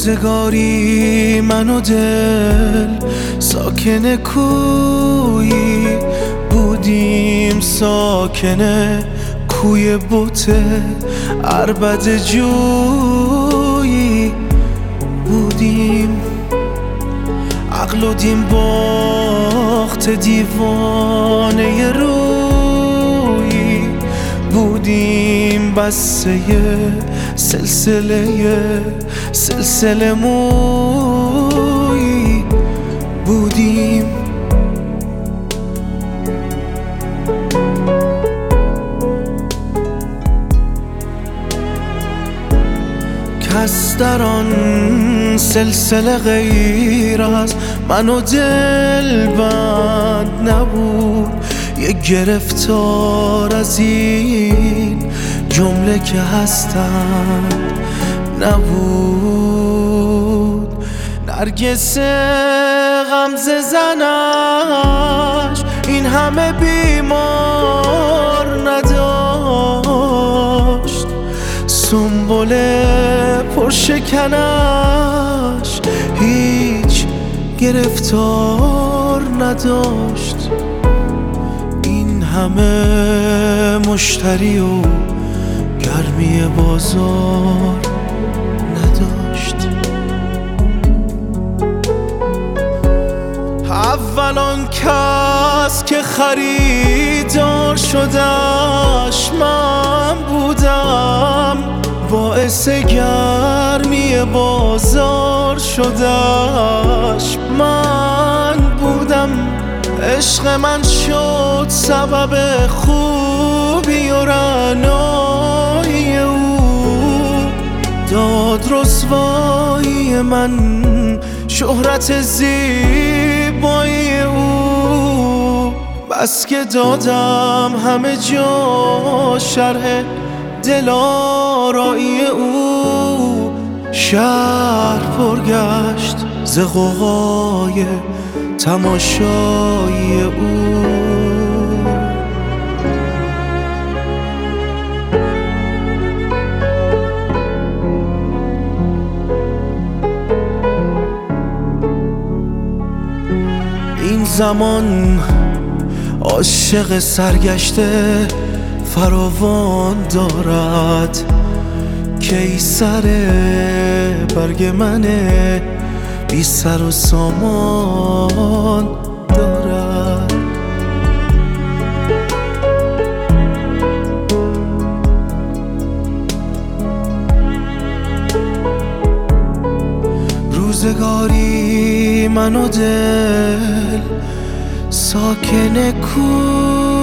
روزگاری من و دل ساکن کویی بودیم، ساکن کوی بوته عربد جویی بودیم. عقل و دین باخت دیوانه رویی بودیم، بسته سلسله مویی بودیم. کس در آن سلسله غیر از من و دلبند نبود، یک گرفتار از این جمله که هستند نبود. نرگس غمزه زنش این همه بیمار نداشت، سنبل پرشکنش هیچ گرفتار نداشت. این همه مشتری و گرمی بازار نداشت. اول آن کس که خریدار شدش من بودم، باعث گرمی بازار شدش من بودم. عشق من شد سبب خوبی و رعنایی او، داد رسوایی من شهرت زیبایی او. بس که دادم همه جا شرح دلارایی او، شهر پرگشت ز غوغای تماشایی او. این زمان عاشق سرگشته فراوان دارد، کی سر برگ من بی سر و سامان دارد. روزگاری من و دل ساکن کوی